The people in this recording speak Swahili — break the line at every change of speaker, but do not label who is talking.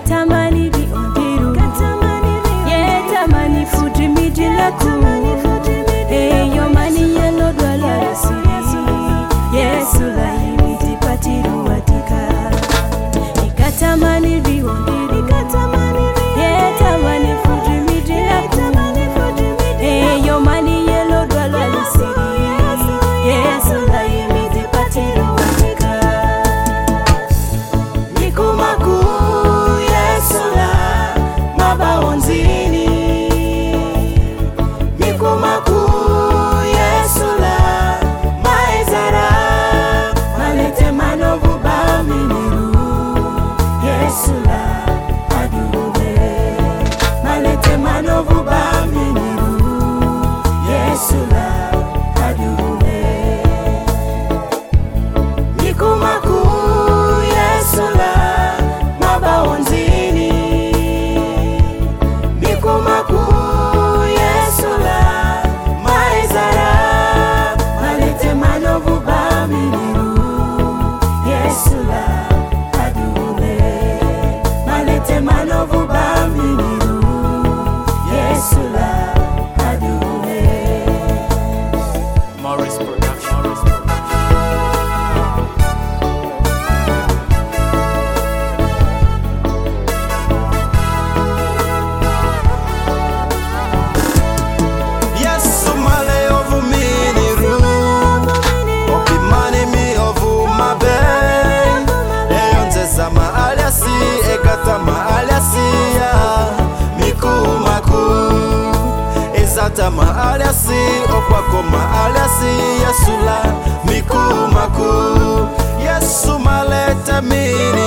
Katamani di ondiru Yetamani futi mijilaku Yomani yelo dwala yasi Yesu la imiti patiru watika Katamani di ondiru Yetamani futi mijilaku Yomani yelo dwala yasi Yesu la imiti patiru watika Mikumaku Yesu la mabaonzini Mikumaku Yesu la maezara Malete manovu baminiru Yesu la adule Malete manovu baminiru Yesu la adule Mikumaku Yesu la mabaonzini Mikumaku Yesu la maezara Malete manovu baminiru Yesu la adule Malete manovu baminiru Yesu la adule
Morris Production.
Yesu male ovu miniru Opimani mi ovu mabe Eyonze sama aliasi Ekatama aliasi ya Mikumaku Ezatama aliasi Okwakoma aliasi Yesu la Mikumaku Yesu malete mini